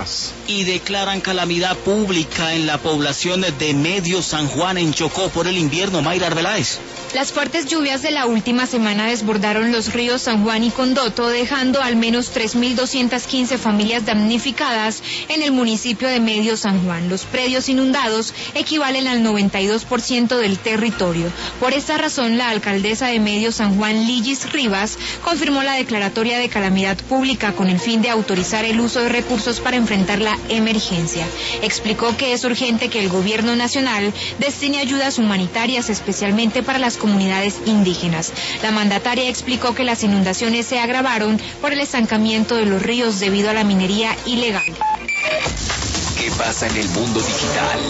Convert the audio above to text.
más. Y declaran calamidad pública en la población de Medio San Juan en Chocó por el invierno. Mayra Arbeláez. Las fuertes lluvias de la última semana desbordaron los ríos San Juan y Condoto, dejando al menos 3.215 familias damnificadas en el municipio de Medio San Juan. Los predios inundados equivalen al 92% del territorio. Por esta razón, la alcaldesa de Medio San Juan, Lillis Rivas, confirmó la declaratoria de calamidad pública con el fin de autorizar el uso de recursos para enfrentar la emergencia. Explicó que es urgente que el gobierno nacional destine ayudas humanitarias, especialmente para las comunidades indígenas. La mandataria explicó que las inundaciones se agravaron por el estancamiento de los ríos debido a la minería ilegal. ¿Qué pasa en el mundo digital?